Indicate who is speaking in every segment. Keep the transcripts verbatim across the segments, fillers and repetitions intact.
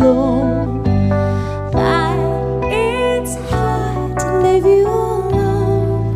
Speaker 1: alone. But it's hard to leave you alone.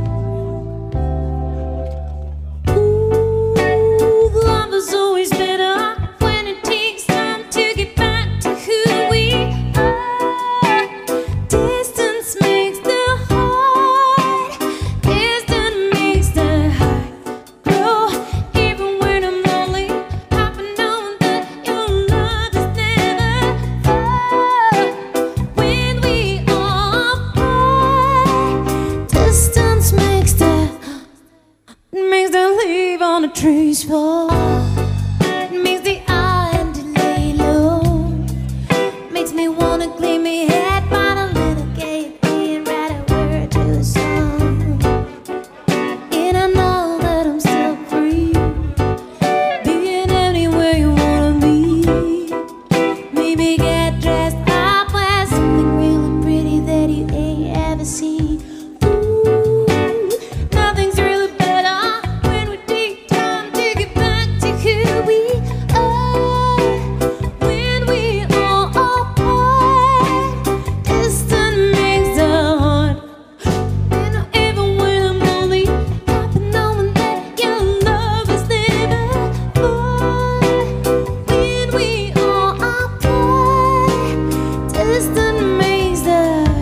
Speaker 1: Ooh, love is always better when it takes time to get back to who we are. Distance makes the heart, distance makes the heart grow. Even when I'm lonely, happy knowing that your love is never far. When we are apart, distance makes the makes the leaf on the trees fall. Makes the island lay low. Makes me wanna clean me head by the little gate and write a word to a song. And I know that I'm still free, being anywhere you wanna be. Maybe get dressed up, wear something really pretty that you ain't ever seen. Ooh, nothing's really better when we take time to get back to who we are. When we are apart, distance makes the heart. And even when I'm lonely, happy knowing that your love is never far. When we are apart, distance makes the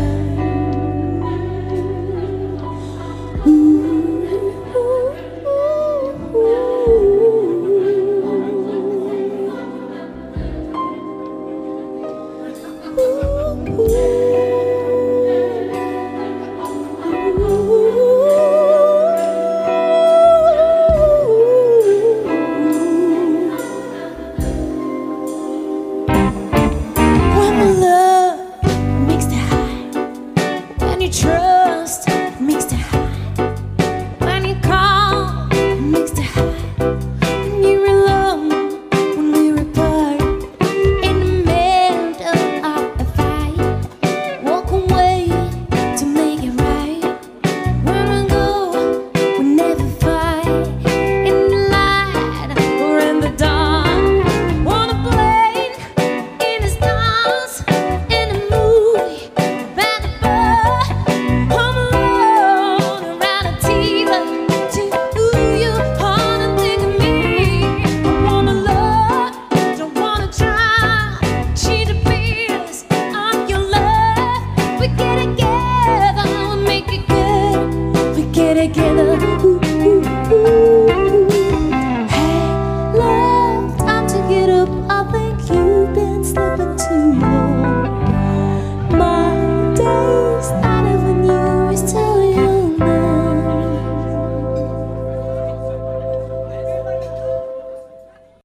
Speaker 1: when the love makes the high, when you trust makes the high, when you call makes the high, when you're alone, when we're apart, in the middle of a fight, walk away to make it right. When we go, we never fight, in the light or in the dark. Wanna play in the stars, in a movie, by the bar, home alone around a T V, to your heart and think of me. I wanna love, don't wanna try, change the feelings of your love. We get together, we make it good, we get together. Ooh.